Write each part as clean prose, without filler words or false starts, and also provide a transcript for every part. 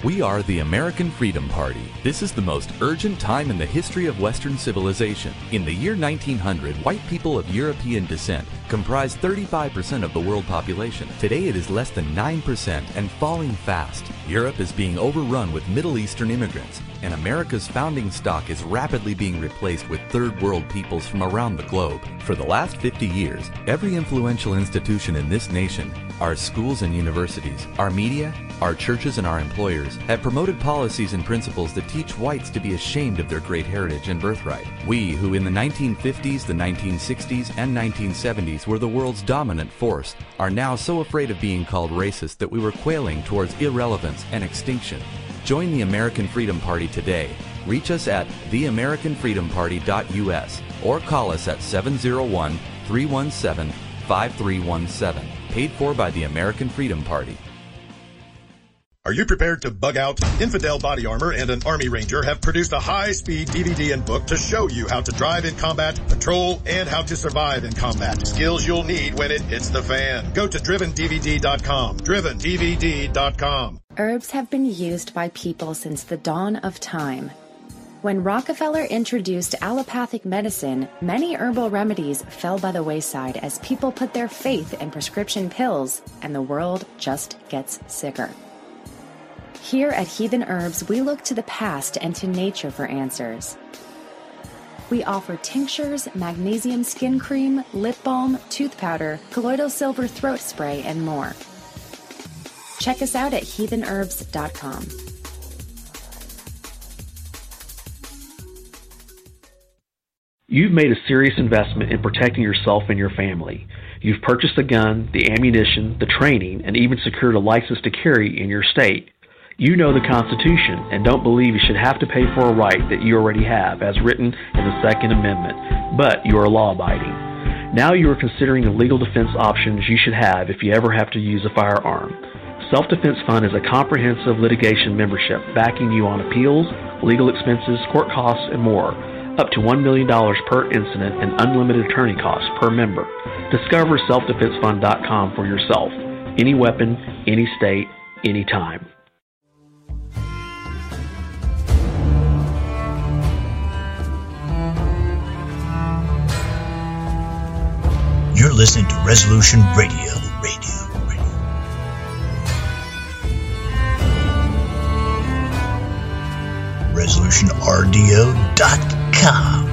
We are the American Freedom Party. This is the most urgent time in the history of Western civilization. In the year 1900, white people of European descent comprised 35% of the world population. Today it is less than 9% and falling fast. Europe is being overrun with Middle Eastern immigrants, and America's founding stock is rapidly being replaced with third world peoples from around the globe. For the last 50 years, every influential institution in this nation, our schools and universities, our media, our churches and our employers have promoted policies and principles that teach whites to be ashamed of their great heritage and birthright. We, who in the 1950s, the 1960s, and 1970s were the world's dominant force, are now so afraid of being called racist that we were quailing towards irrelevance and extinction. Join the American Freedom Party today. Reach us at theamericanfreedomparty.us or call us at 701-317-5317. Paid for by the American Freedom Party. Are you prepared to bug out? Infidel Body Armor and an Army Ranger have produced a high-speed DVD and book to show you how to drive in combat, patrol, and how to survive in combat. Skills you'll need when it hits the fan. Go to drivendvd.com. drivendvd.com. Herbs have been used by people since the dawn of time. When Rockefeller introduced allopathic medicine, many herbal remedies fell by the wayside as people put their faith in prescription pills, and the world just gets sicker. Here at Heathen Herbs, we look to the past and to nature for answers. We offer tinctures, magnesium skin cream, lip balm, tooth powder, colloidal silver throat spray, and more. Check us out at heathenherbs.com. You've made a serious investment in protecting yourself and your family. You've purchased the gun, the ammunition, the training, and even secured a license to carry in your state. You know the Constitution and don't believe you should have to pay for a right that you already have, as written in the Second Amendment, but you are law-abiding. Now you are considering the legal defense options you should have if you ever have to use a firearm. Self-Defense Fund is a comprehensive litigation membership backing you on appeals, legal expenses, court costs, and more, up to $1 million per incident and unlimited attorney costs per member. Discover selfdefensefund.com for yourself. Any weapon, any state, any time. You're listening to Resolution Radio. ResolutionRDO.com.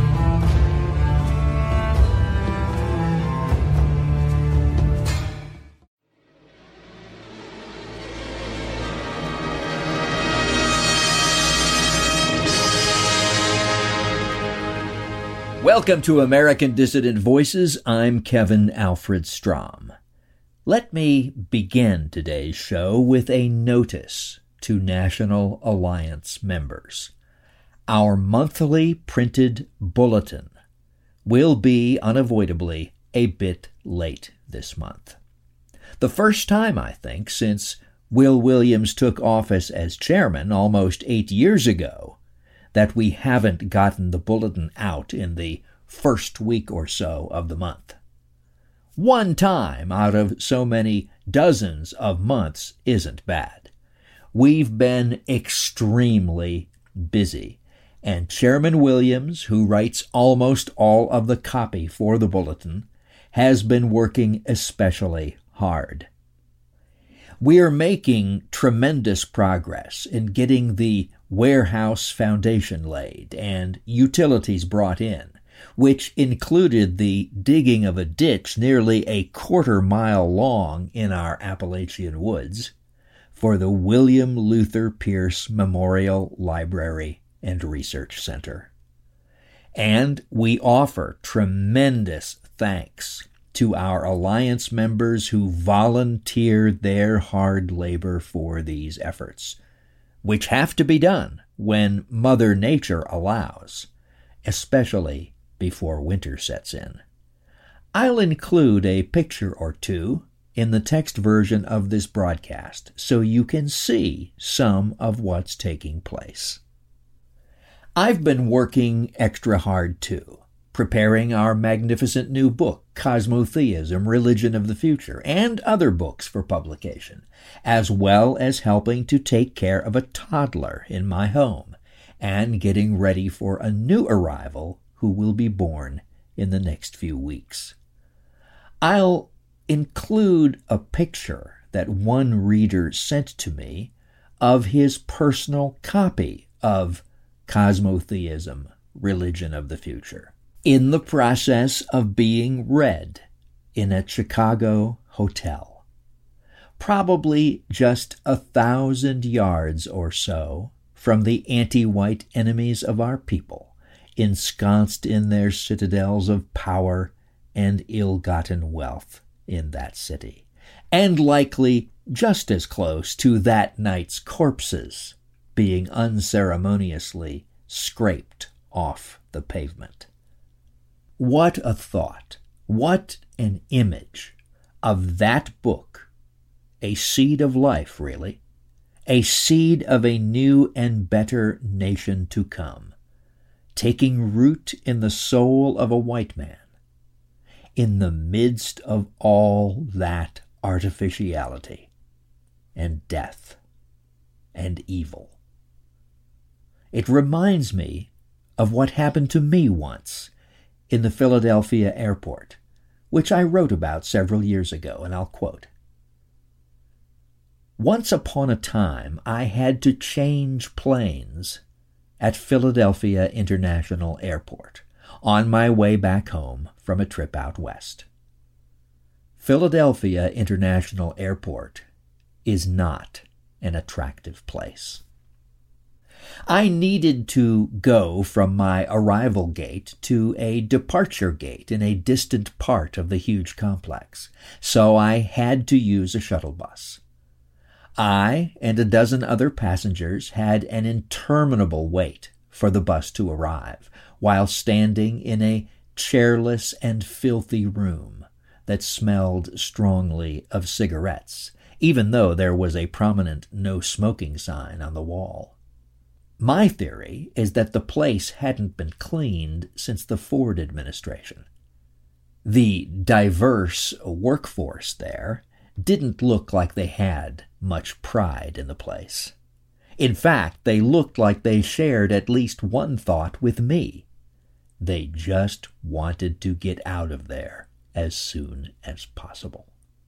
Welcome to American Dissident Voices. I'm Kevin Alfred Strom. Let me begin today's show with a notice to National Alliance members. Our monthly printed bulletin will be unavoidably a bit late this month. The first time, I think, since Will Williams took office as chairman almost 8 years ago, that we haven't gotten the bulletin out in the first week or so of the month. One time out of so many dozens of months isn't bad. We've been extremely busy, and Chairman Williams, who writes almost all of the copy for the bulletin, has been working especially hard. We are making tremendous progress in getting the warehouse foundation laid and utilities brought in, which included the digging of a ditch nearly a quarter-mile long in our Appalachian woods for the William Luther Pierce Memorial Library and Research Center. And we offer tremendous thanks to our Alliance members who volunteered their hard labor for these efforts, which have to be done when Mother Nature allows, especially before winter sets in. I'll include a picture or two in the text version of this broadcast so you can see some of what's taking place. I've been working extra hard too, preparing our magnificent new book, Cosmotheism, Religion of the Future, and other books for publication, as well as helping to take care of a toddler in my home and getting ready for a new arrival who will be born in the next few weeks. I'll include a picture that one reader sent to me of his personal copy of Cosmotheism, Religion of the Future, in the process of being read in a Chicago hotel, probably just 1,000 yards or so from the anti-white enemies of our people, ensconced in their citadels of power and ill-gotten wealth in that city, and likely just as close to that night's corpses being unceremoniously scraped off the pavement. What a thought, what an image of that book, a seed of life, really, a seed of a new and better nation to come, taking root in the soul of a white man, in the midst of all that artificiality and death and evil. It reminds me of what happened to me once in the Philadelphia airport, which I wrote about several years ago, and I'll quote. Once upon a time, I had to change planes at Philadelphia International Airport on my way back home from a trip out west. Philadelphia International Airport is not an attractive place. I needed to go from my arrival gate to a departure gate in a distant part of the huge complex, so I had to use a shuttle bus. I and a dozen other passengers had an interminable wait for the bus to arrive, while standing in a chairless and filthy room that smelled strongly of cigarettes, even though there was a prominent no smoking sign on the wall. My theory is that the place hadn't been cleaned since the Ford administration. The diverse workforce there didn't look like they had much pride in the place. In fact, they looked like they shared at least one thought with me. They just wanted to get out of there as soon as possible.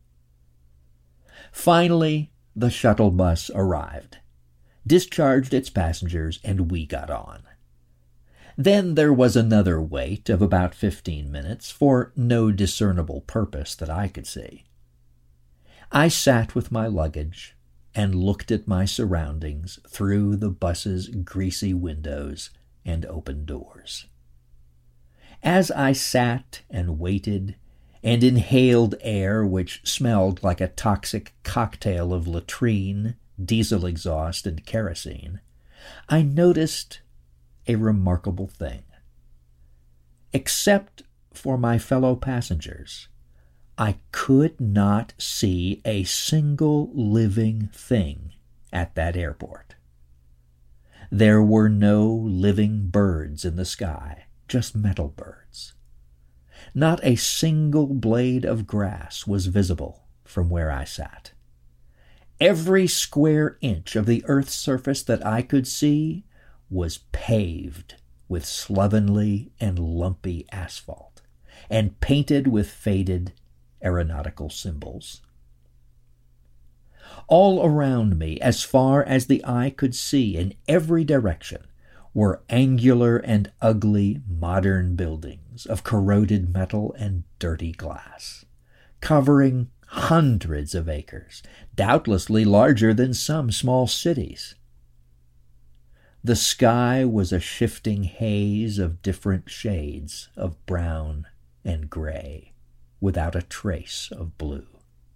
Finally, the shuttle bus arrived, discharged its passengers, and we got on. Then there was another wait of about 15 minutes for no discernible purpose that I could see. I sat with my luggage and looked at my surroundings through the bus's greasy windows and open doors. As I sat and waited and inhaled air which smelled like a toxic cocktail of latrine, diesel exhaust, and kerosene, I noticed a remarkable thing. Except for my fellow passengers, I could not see a single living thing at that airport. There were no living birds in the sky, just metal birds. Not a single blade of grass was visible from where I sat. Every square inch of the earth's surface that I could see was paved with slovenly and lumpy asphalt, and painted with faded aeronautical symbols. All around me, as far as the eye could see in every direction, were angular and ugly modern buildings of corroded metal and dirty glass, covering hundreds of acres, doubtlessly larger than some small cities. The sky was a shifting haze of different shades of brown and gray, without a trace of blue.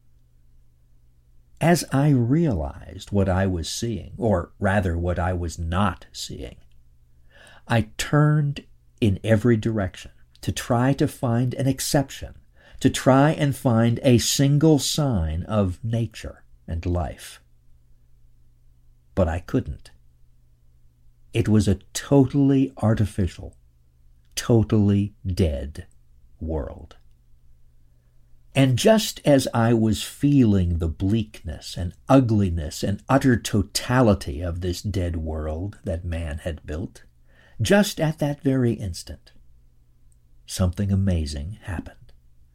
As I realized what I was seeing, or rather what I was not seeing, I turned in every direction to try to find an exception, to try and find a single sign of nature and life. But I couldn't. It was a totally artificial, totally dead world. And just as I was feeling the bleakness and ugliness and utter totality of this dead world that man had built, just at that very instant, something amazing happened.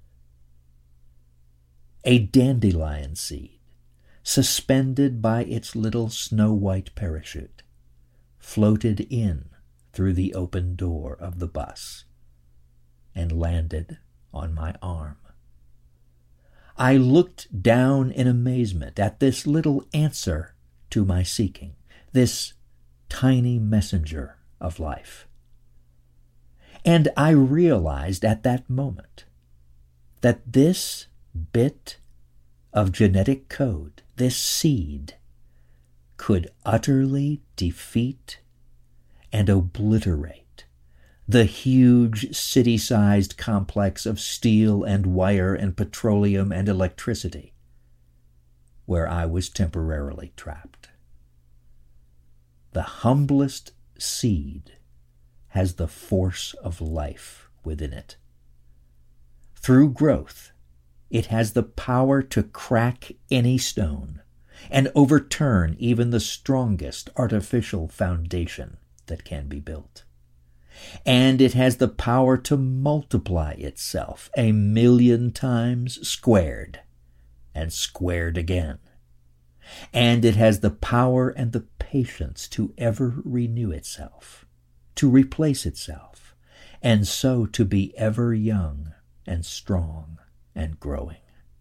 A dandelion seed, suspended by its little snow-white parachute, floated in through the open door of the bus and landed on my arm. I looked down in amazement at this little answer to my seeking, this tiny messenger of life. And I realized at that moment that this bit of genetic code, this seed, could utterly defeat and obliterate the huge city-sized complex of steel and wire and petroleum and electricity where I was temporarily trapped. The humblest seed has the force of life within it. Through growth, it has the power to crack any stone and overturn even the strongest artificial foundation that can be built. And it has the power to multiply itself 1,000,000 times squared, and squared again. And it has the power and the patience to ever renew itself, to replace itself, and so to be ever young and strong and growing.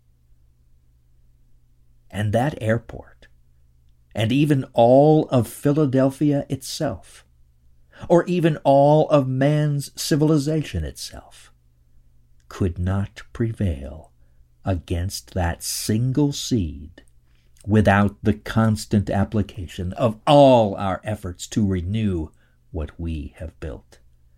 And that airport, and even all of Philadelphia itself, or even all of man's civilization itself, could not prevail against that single seed without the constant application of all our efforts to renew what we have built.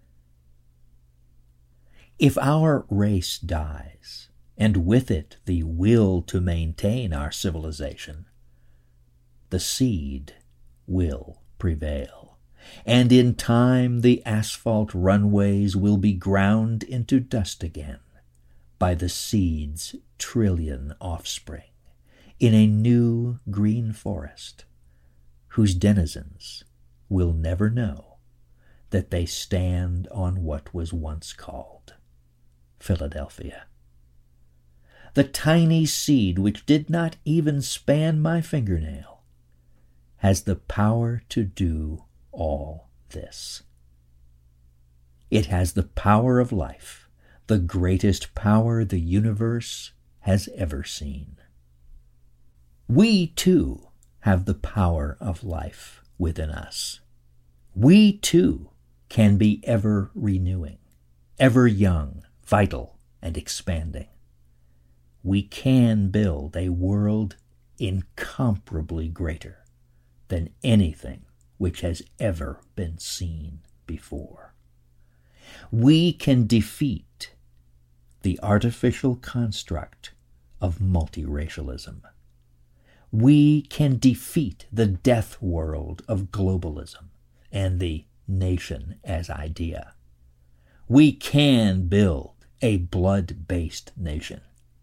If our race dies, and with it the will to maintain our civilization, the seed will prevail. And in time the asphalt runways will be ground into dust again by the seed's trillion offspring in a new green forest whose denizens will never know that they stand on what was once called Philadelphia. The tiny seed which did not even span my fingernail has the power to do all this. It has the power of life, the greatest power the universe has ever seen. We, too, have the power of life within us. We, too, can be ever renewing, ever young, vital, and expanding. We can build a world incomparably greater than anything which has ever been seen before. We can defeat the artificial construct of multiracialism. We can defeat the death world of globalism and the nation as idea. We can build a blood-based nation.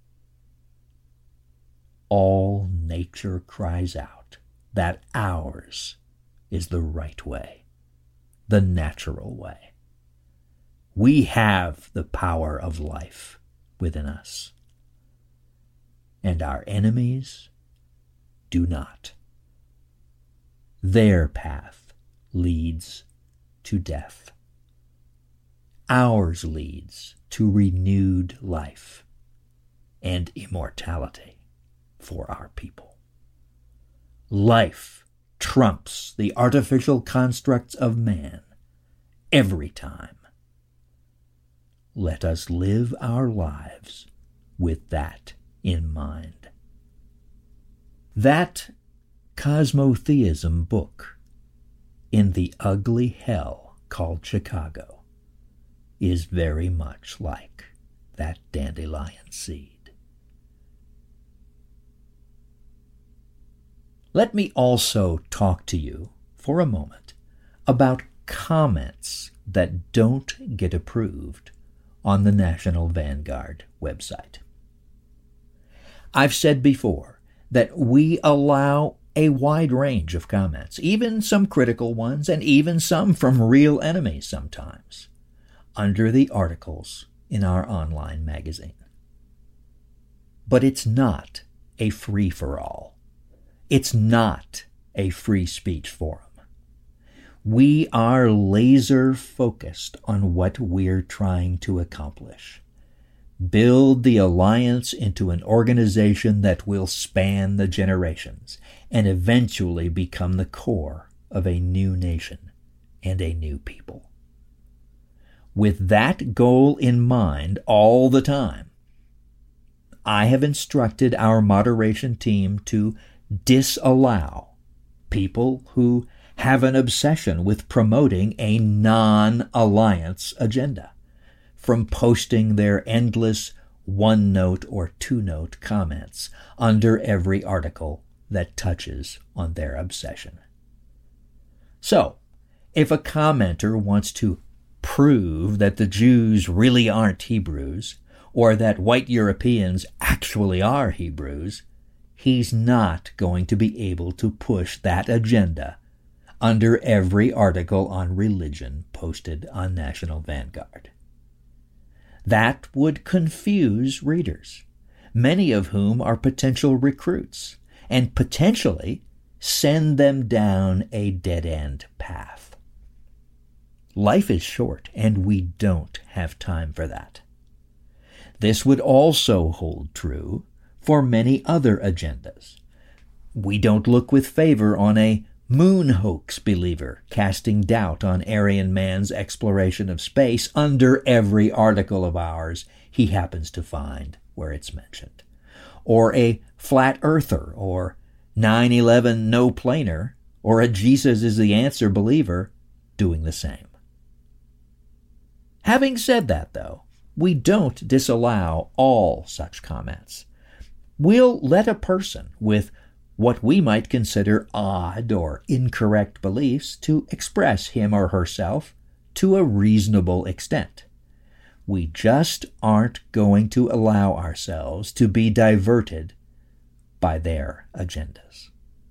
All nature cries out that ours is the right way, the natural way. We have the power of life within us, and our enemies do not. Their path leads to death. Ours leads to renewed life and immortality for our people. Life trumps the artificial constructs of man every time. Let us live our lives with that in mind. That cosmotheism book in the ugly hell called Chicago is very much like that dandelion seed. Let me also talk to you for a moment about comments that don't get approved on the National Vanguard website. I've said before that we allow a wide range of comments, even some critical ones, and even some from real enemies sometimes, under the articles in our online magazine. But it's not a free-for-all. It's not a free speech forum. We are laser-focused on what we're trying to accomplish. Build the Alliance into an organization that will span the generations and eventually become the core of a new nation and a new people. With that goal in mind all the time, I have instructed our moderation team to disallow people who have an obsession with promoting a non-alliance agenda from posting their endless one-note or two-note comments under every article that touches on their obsession. So, if a commenter wants to prove that the Jews really aren't Hebrews, or that white Europeans actually are Hebrews, he's not going to be able to push that agenda under every article on religion posted on National Vanguard. That would confuse readers, many of whom are potential recruits, and potentially send them down a dead-end path. Life is short, and we don't have time for that. This would also hold true for many other agendas. We don't look with favor on a moon hoax believer casting doubt on Aryan man's exploration of space under every article of ours he happens to find where it's mentioned, or a flat earther, or 9/11 no-planer, or a Jesus is the answer believer doing the same. Having said that, though, we don't disallow all such comments. We'll let a person with what we might consider odd or incorrect beliefs to express him or herself to a reasonable extent. We just aren't going to allow ourselves to be diverted by their agendas.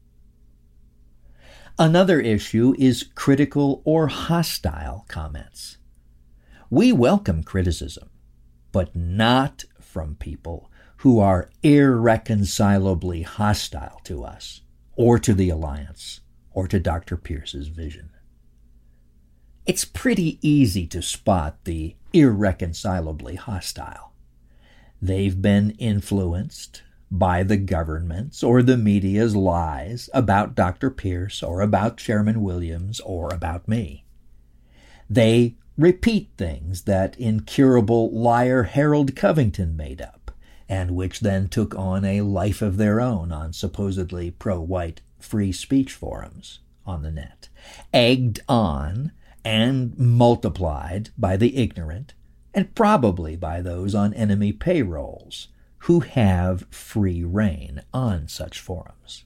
Another issue is critical or hostile comments. We welcome criticism, but not from people who are irreconcilably hostile to us, or to the Alliance, or to Dr. Pierce's vision. It's pretty easy to spot the irreconcilably hostile. They've been influenced by the government's or the media's lies about Dr. Pierce, or about Chairman Williams, or about me. They repeat things that incurable liar Harold Covington made up, and which then took on a life of their own on supposedly pro-white free speech forums on the net, egged on and multiplied by the ignorant, and probably by those on enemy payrolls who have free rein on such forums.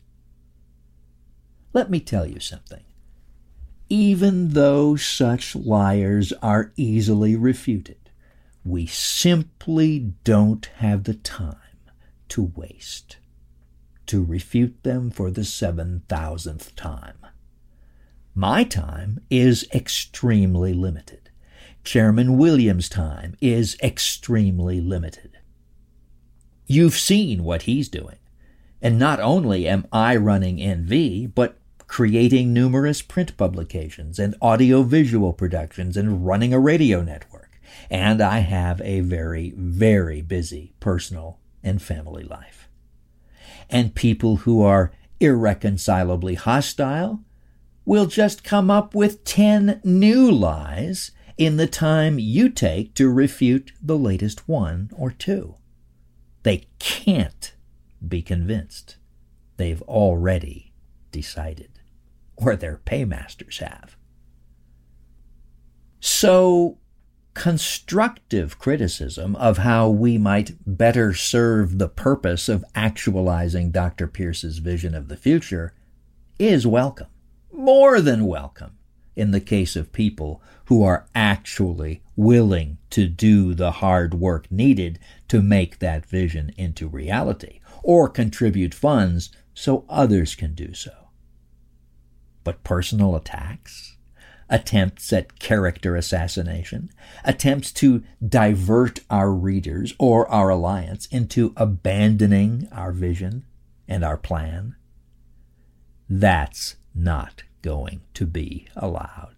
Let me tell you something. Even though such liars are easily refuted, we simply don't have the time to waste to refute them for the 7,000th time. My time is extremely limited. Chairman Williams' time is extremely limited. You've seen what he's doing, and not only am I running NV, but creating numerous print publications and audio-visual productions and running a radio network. And I have a very, very busy personal and family life. And people who are irreconcilably hostile will just come up with 10 new lies in the time you take to refute the latest one or two. They can't be convinced. They've already decided, or their paymasters have. So, constructive criticism of how we might better serve the purpose of actualizing Dr. Pierce's vision of the future is welcome, more than welcome, in the case of people who are actually willing to do the hard work needed to make that vision into reality, or contribute funds so others can do so. But personal attacks, attempts at character assassination, attempts to divert our readers or our alliance into abandoning our vision and our plan, that's not going to be allowed.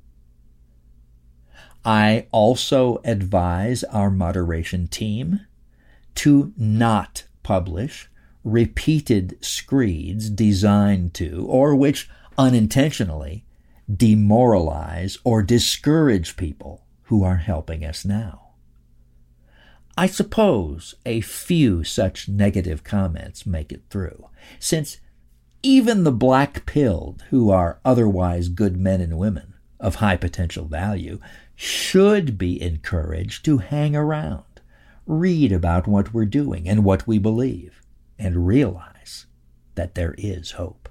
I also advise our moderation team to not publish repeated screeds designed to, or which unintentionally demoralize or discourage people who are helping us now. I suppose a few such negative comments make it through, since even the black-pilled, who are otherwise good men and women of high potential value, should be encouraged to hang around, read about what we're doing and what we believe, and realize that there is hope.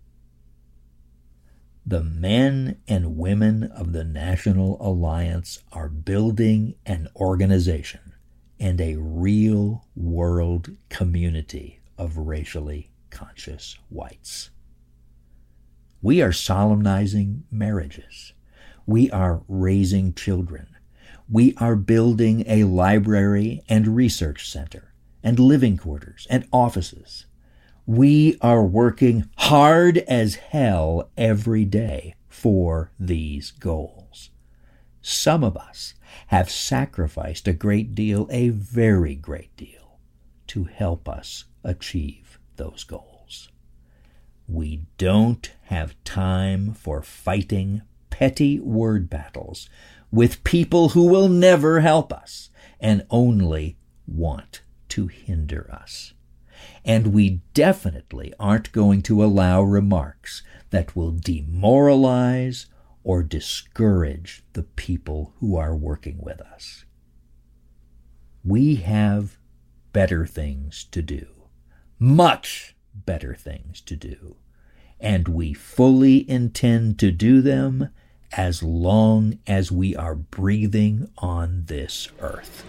The men and women of the National Alliance are building an organization and a real-world community of racially conscious whites. We are solemnizing marriages. We are raising children. We are building a library and research center and living quarters and offices. We are working hard as hell every day for these goals. Some of us have sacrificed a great deal, a very great deal, to help us achieve those goals. We don't have time for fighting petty word battles with people who will never help us and only want to hinder us. And we definitely aren't going to allow remarks that will demoralize or discourage the people who are working with us. We have better things to do, much better things to do, and we fully intend to do them as long as we are breathing on this earth.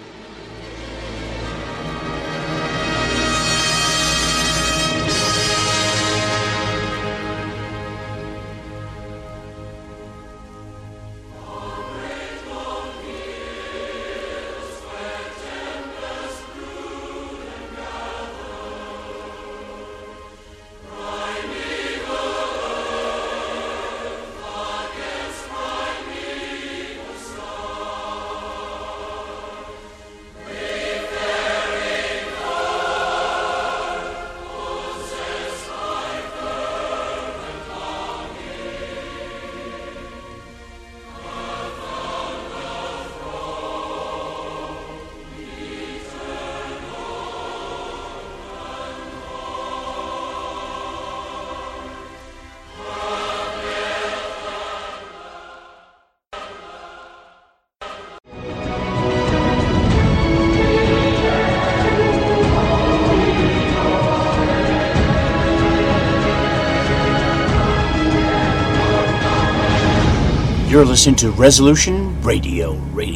You're listening to Resolution Radio.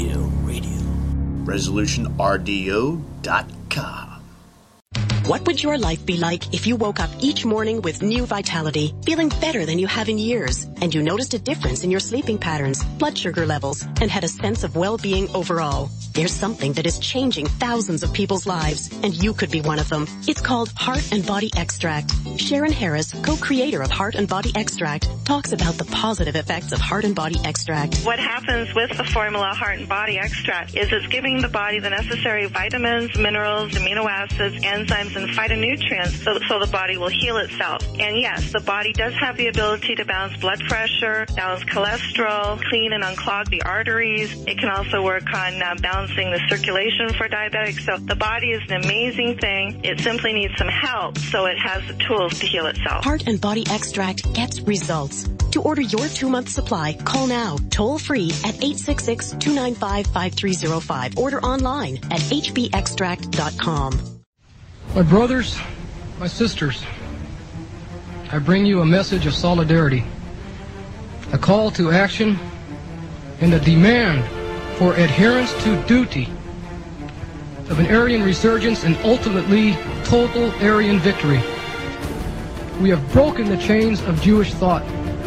ResolutionRDO.com. What would your life be like if you woke up each morning with new vitality, feeling better than you have in years, and you noticed a difference in your sleeping patterns, blood sugar levels, and had a sense of well-being overall? There's something that is changing thousands of people's lives, and you could be one of them. It's called Heart and Body Extract. Sharon Harris, co-creator of Heart and Body Extract, talks about the positive effects of Heart and Body Extract. What happens with the formula Heart and Body Extract is it's giving the body the necessary vitamins, minerals, amino acids, enzymes, and phytonutrients so the body will heal itself. And yes, the body does have the ability to balance blood pressure, balance cholesterol, clean and unclog the arteries. It can also work on balancing the circulation for diabetics. So the body is an amazing thing. It simply needs some help so it has the tools to heal itself. Heart and Body Extract gets results. To order your 2-month supply, call now, toll free at 866-295-5305. Order online at hbextract.com. My brothers, my sisters, I bring you a message of solidarity a call to action, and a demand for adherence to duty of an Aryan resurgence and ultimately total Aryan victory. We have broken the chains of Jewish thought.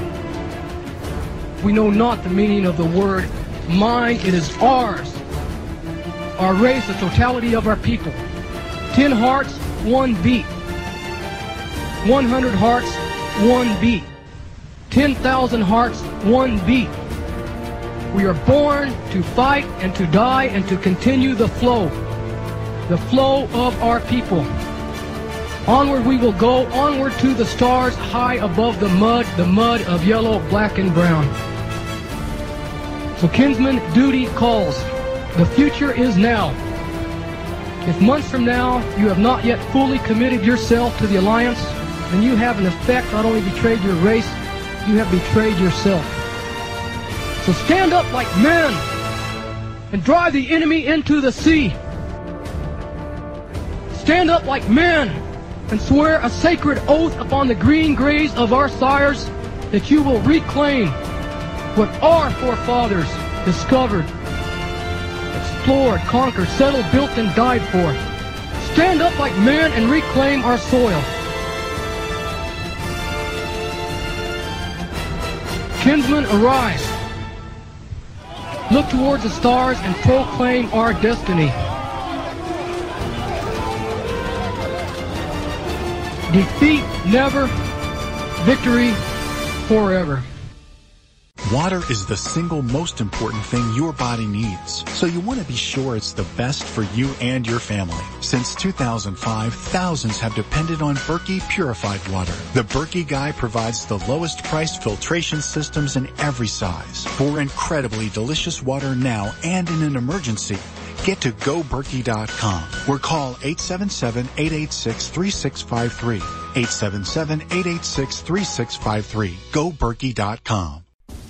We know not the meaning of the word mine, it is ours. Our race, the totality of our people. 10 hearts, 1 beat. 100 hearts, 1 beat. 10,000 hearts, 1 beat. We are born to fight and to die and to continue the flow of our people. Onward we will go, onward to the stars, high above the mud of yellow, black, and brown. So kinsman, duty calls. The future is now. If months from now you have not yet fully committed yourself to the alliance, then you have in effect not only betrayed your race, you have betrayed yourself. So stand up like men and drive the enemy into the sea. Stand up like men and swear a sacred oath upon the green graves of our sires that you will reclaim what our forefathers discovered, explored, conquered, settled, built, and died for. Stand up like men and reclaim our soil. Kinsmen, arise. Look towards the stars and proclaim our destiny. Defeat never, victory forever. Water is the single most important thing your body needs, so you want to be sure it's the best for you and your family. Since 2005, thousands have depended on Berkey purified water. The Berkey Guy provides the lowest priced filtration systems in every size. For incredibly delicious water now and in an emergency, get to GoBerkey.com or call 877-886-3653. 877-886-3653. GoBerkey.com.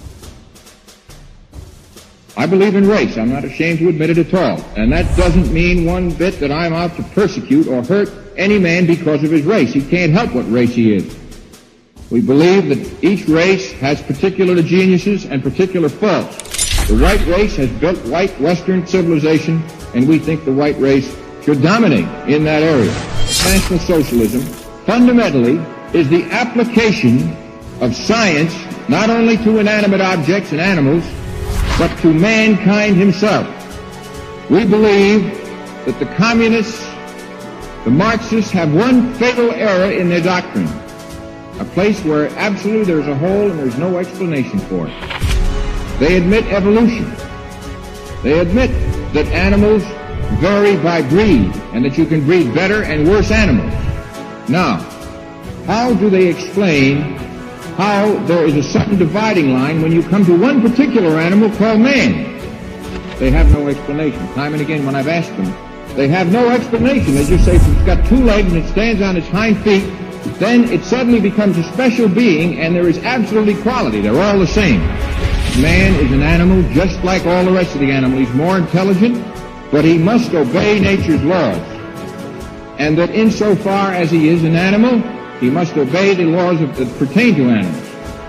I believe in race. I'm not ashamed to admit it at all. And that doesn't mean one bit that I'm out to persecute or hurt any man because of his race. He can't help what race he is. We believe that each race has particular geniuses and particular faults. The white race has built white Western civilization, and we think the white race should dominate in that area. National socialism fundamentally is the application of science not only to inanimate objects and animals, but to mankind himself. We believe that the communists, the Marxists, have one fatal error in their doctrine, a place where absolutely there's a hole and there's no explanation for it. They admit evolution. They admit that animals vary by breed and that you can breed better and worse animals. Now, how do they explain how there is a sudden dividing line when you come to one particular animal called man? They have no explanation. Time and again when I've asked them, they have no explanation. They just say if it's got 2 legs and it stands on its hind feet, then it suddenly becomes a special being and there is absolute equality. They're all the same. Man is an animal just like all the rest of the animals. He's more intelligent, but he must obey nature's laws. And that insofar as he is an animal, he must obey the laws that pertain to animals.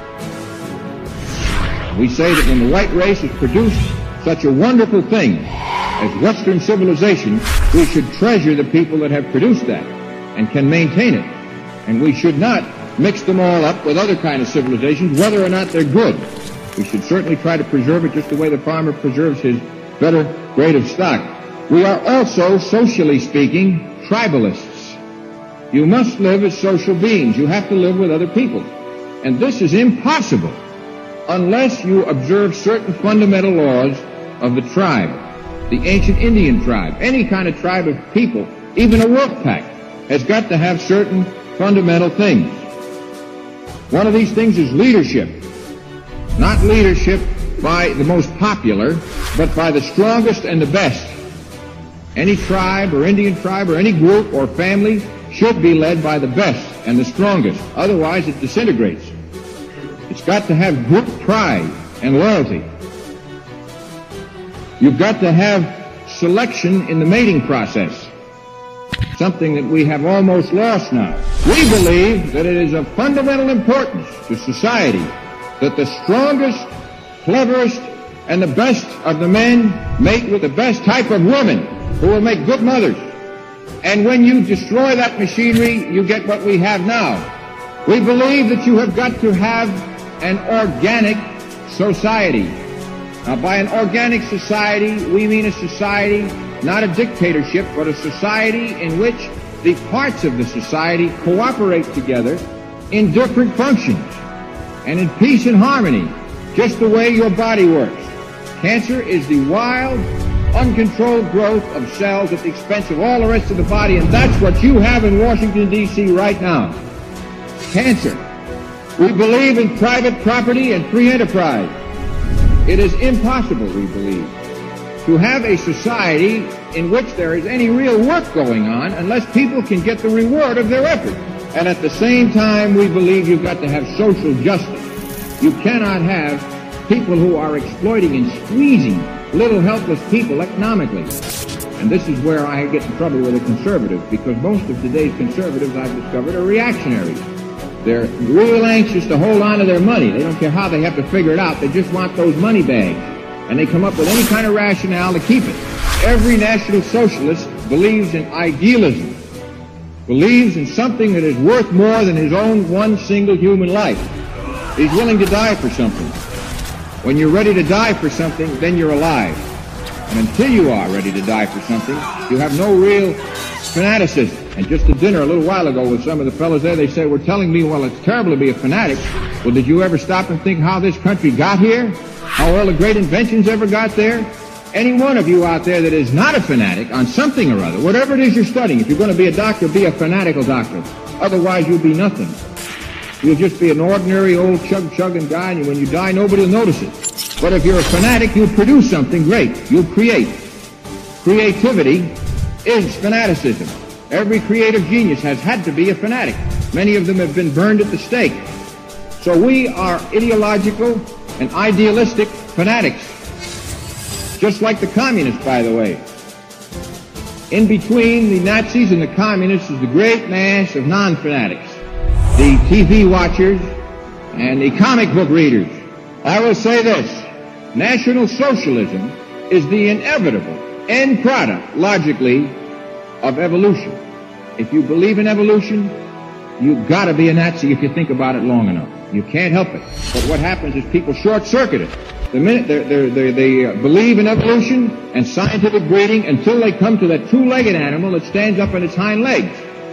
We say that when the white race has produced such a wonderful thing as Western civilization, we should treasure the people that have produced that and can maintain it. And we should not mix them all up with other kind of civilizations, whether or not they're good. We should certainly try to preserve it just the way the farmer preserves his better grade of stock. We are also, socially speaking, tribalists. You must live as social beings. You have to live with other people. And this is impossible unless you observe certain fundamental laws of the tribe, the ancient Indian tribe. Any kind of tribe of people, even a wolf pack, has got to have certain fundamental things. One of these things is leadership. Not leadership by the most popular, but by the strongest and the best. Any tribe or Indian tribe or any group or family should be led by the best and the strongest. Otherwise, it disintegrates. It's got to have group pride and loyalty. You've got to have selection in the mating process, something that we have almost lost now. We believe that it is of fundamental importance to society that the strongest, cleverest, and the best of the men mate with the best type of women who will make good mothers. And when you destroy that machinery, you get what we have now. We believe that you have got to have an organic society. Now, by an organic society, we mean a society, not a dictatorship, but a society in which the parts of the society cooperate together in different functions and in peace and harmony, just the way your body works. Cancer is the wild, uncontrolled growth of cells at the expense of all the rest of the body, and that's what you have in Washington, D.C. right now. Cancer. We believe in private property and free enterprise. It is impossible, we believe, to have a society in which there is any real work going on unless people can get the reward of their effort. And at the same time, we believe you've got to have social justice. You cannot have people who are exploiting and squeezing little helpless people economically. And this is where I get in trouble with the conservatives, because most of today's conservatives, I've discovered, are reactionaries. They're real anxious to hold on to their money. They don't care how they have to figure it out. They just want those money bags. And they come up with any kind of rationale to keep it. Every National Socialist believes in idealism, believes in something that is worth more than his own one single human life. He's willing to die for something. When you're ready to die for something, then you're alive. And until you are ready to die for something, you have no real fanaticism. And just at dinner a little while ago with some of the fellows there, they said, were telling me, well, it's terrible to be a fanatic. Well, did you ever stop and think how this country got here? How all the great inventions ever got there? Any one of you out there that is not a fanatic on something or other, whatever it is you're studying, if you're going to be a doctor, be a fanatical doctor. Otherwise, you'll be nothing. You'll just be an ordinary old chug-chugging guy, and when you die, nobody will notice it. But if you're a fanatic, you'll produce something great. You'll create. Creativity is fanaticism. Every creative genius has had to be a fanatic. Many of them have been burned at the stake. So we are ideological and idealistic fanatics. Just like the communists, by the way. In between the Nazis and the communists is the great mass of non-fanatics. The TV watchers and the comic book readers. I will say this. National Socialism is the inevitable end product, logically, of evolution. If you believe in evolution, you've got to be a Nazi if you think about it long enough. You can't help it. But what happens is people short-circuit it. The minute they believe in evolution and scientific breeding until they come to that two-legged animal that stands up on its hind legs,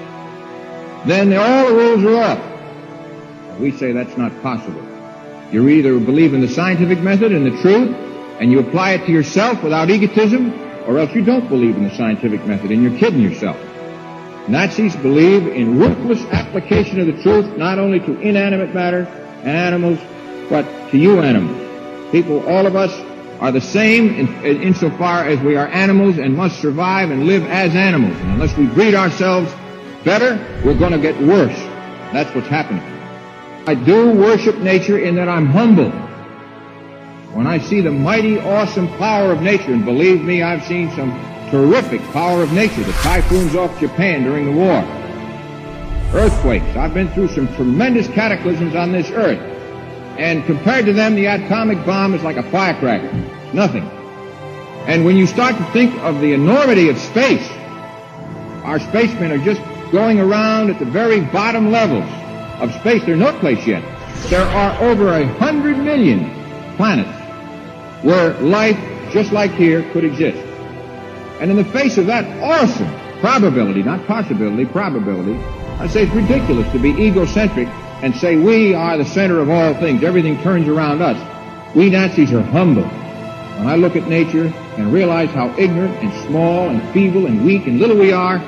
then all the rules are up. We say that's not possible. You either believe in the scientific method and the truth, and you apply it to yourself without egotism, or else you don't believe in the scientific method and you're kidding yourself. Nazis believe in ruthless application of the truth, not only to inanimate matter and animals, but to you animals. People, all of us, are the same insofar as we are animals and must survive and live as animals. And unless we breed ourselves better, we're going to get worse. That's what's happening. I do worship nature in that I'm humble. When I see the mighty, awesome power of nature, and believe me, I've seen some terrific power of nature, the typhoons off Japan during the war, earthquakes. I've been through some tremendous cataclysms on this earth. And compared to them, the atomic bomb is like a firecracker. Nothing. And when you start to think of the enormity of space, our spacemen are just going around at the very bottom levels of space. They're no place yet. There are over 100 million planets where life, just like here, could exist. And in the face of that awesome probability, not possibility, probability, I say it's ridiculous to be egocentric and say we are the center of all things. Everything turns around us. We Nazis are humble. When I look at nature and realize how ignorant and small and feeble and weak and little we are,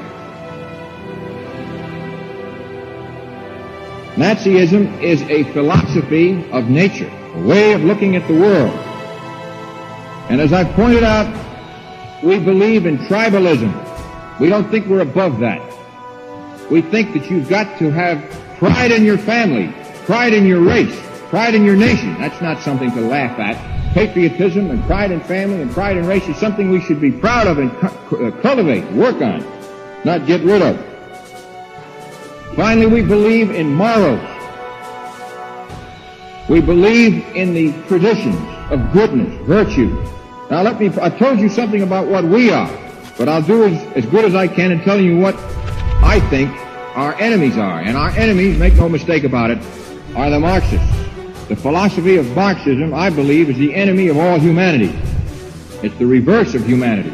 Nazism is a philosophy of nature, a way of looking at the world. And as I've pointed out, we believe in tribalism. We don't think we're above that. We think that you've got to have pride in your family, pride in your race, pride in your nation. That's not something to laugh at. Patriotism and pride in family and pride in race is something we should be proud of and cultivate, work on, not get rid of. Finally, we believe in morals. We believe in the traditions of goodness, virtue. Now I told you something about what we are, but I'll do as good as I can in telling you what I think our enemies are. And our enemies, make no mistake about it, are the Marxists. The philosophy of Marxism, I believe, is the enemy of all humanity. It's the reverse of humanity.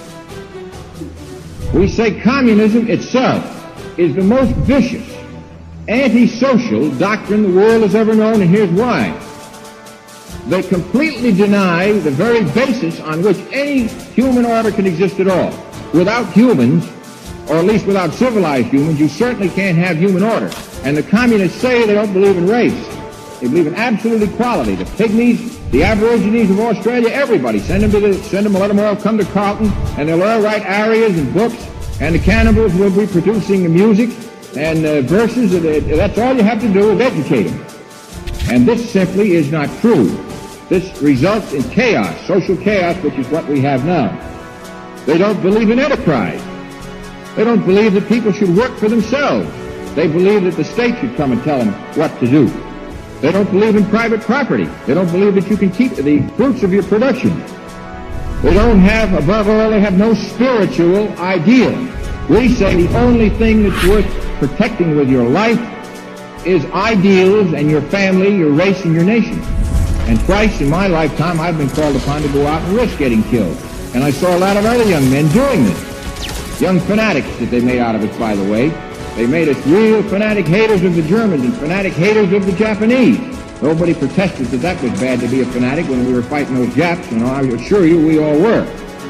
We say communism itself is the most vicious, antisocial doctrine the world has ever known, and here's why. They completely deny the very basis on which any human order can exist at all. Without humans, or at least without civilized humans, you certainly can't have human order. And the communists say they don't believe in race. They believe in absolute equality. The pygmies, the aborigines of Australia, everybody, let them all come to Carlton, and they'll all write arias and books, and the cannibals will be producing music and verses. That's all you have to do is educate them. And this simply is not true. This results in chaos, social chaos, which is what we have now. They don't believe in enterprise. They don't believe that people should work for themselves. They believe that the state should come and tell them what to do. They don't believe in private property. They don't believe that you can keep the fruits of your production. They don't have, above all, they have no spiritual ideal. We say the only thing that's worth protecting with your life is ideals and your family, your race, and your nation. And twice in my lifetime, I've been called upon to go out and risk getting killed. And I saw a lot of other young men doing this. Young fanatics that they made out of it, by the way. They made us real fanatic haters of the Germans and fanatic haters of the Japanese. Nobody protested that was bad to be a fanatic when we were fighting those Japs. I assure you we all were.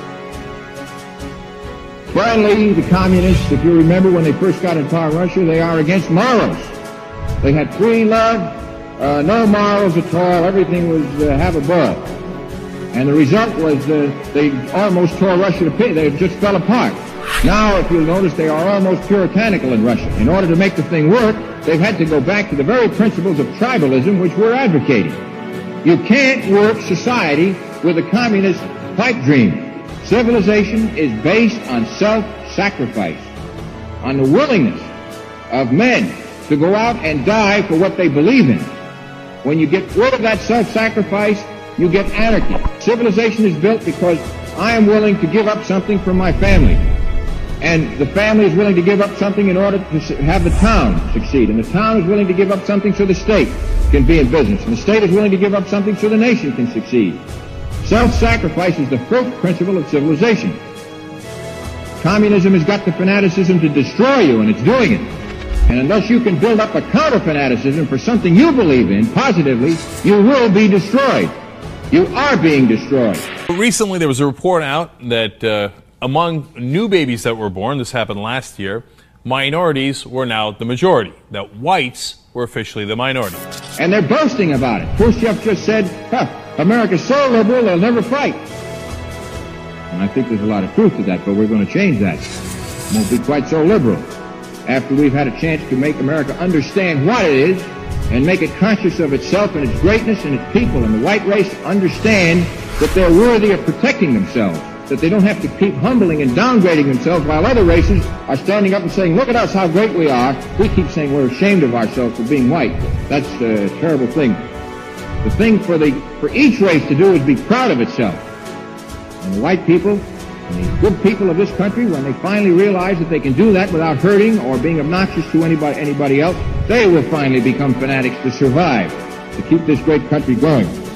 Finally, the communists, if you remember when they first got in power in Russia, they are against morals. They had free love, no morals at all. Everything was have a ball. And the result was they almost tore Russia to pieces. They just fell apart. Now, if you'll notice, they are almost puritanical in Russia. In order to make the thing work, they've had to go back to the very principles of tribalism which we're advocating. You can't work society with a communist pipe dream. Civilization is based on self-sacrifice, on the willingness of men to go out and die for what they believe in. When you get rid of that self-sacrifice, you get anarchy. Civilization is built because I am willing to give up something for my family. And the family is willing to give up something in order to have the town succeed. And the town is willing to give up something so the state can be in business. And the state is willing to give up something so the nation can succeed. Self-sacrifice is the first principle of civilization. Communism has got the fanaticism to destroy you, and it's doing it. And unless you can build up a counter-fanaticism for something you believe in positively, you will be destroyed. You are being destroyed. Recently, there was a report out that among new babies that were born, this happened last year, minorities were now the majority, that whites were officially the minority. And they're boasting about it. Khrushchev just said, America's so liberal, they'll never fight. And I think there's a lot of truth to that, but we're going to change that. It won't be quite so liberal. After we've had a chance to make America understand what it is and make it conscious of itself and its greatness and its people, and the white race understand that they're worthy of protecting themselves, that they don't have to keep humbling and downgrading themselves while other races are standing up and saying, look at us, how great we are. We keep saying we're ashamed of ourselves for being white. That's a terrible thing. The thing for each race to do is be proud of itself. And the white people and the good people of this country, when they finally realize that they can do that without hurting or being obnoxious to anybody else, they will finally become fanatics to survive, to keep this great country going.